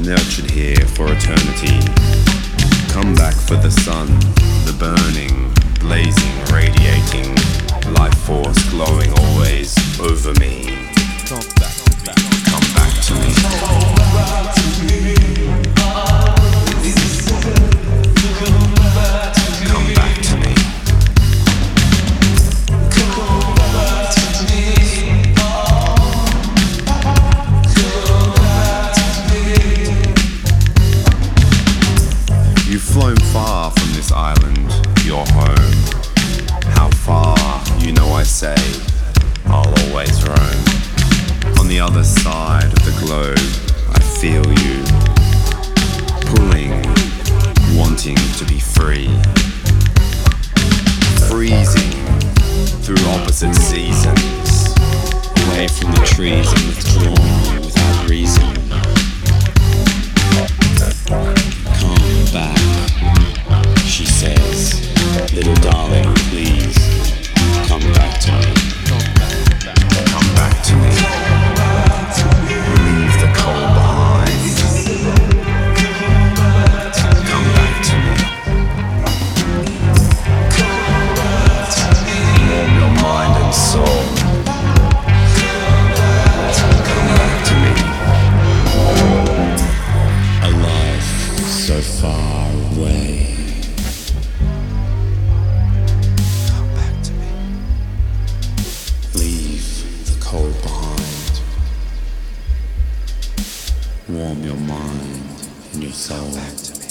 nurtured here for eternity. Come back for the sun, the burning, blazing, radiating, life force glowing always over me. Come back to me. Come back to me. You've flown far from this island, your home. How far, you know I say, I'll always roam. On the other side of the globe, I feel you, pulling, wanting to be free. Freezing through opposite seasons, away from the trees and withdrawn without reason. Come back, she says, little darling, please, come back to me. Come back to me. Leave the cold behind. Come back to me. Warm your mind and soul. Come back to me. A life so far away. Come back to me. Leave the cold behind. Warm your mind and your soul. Come back to me.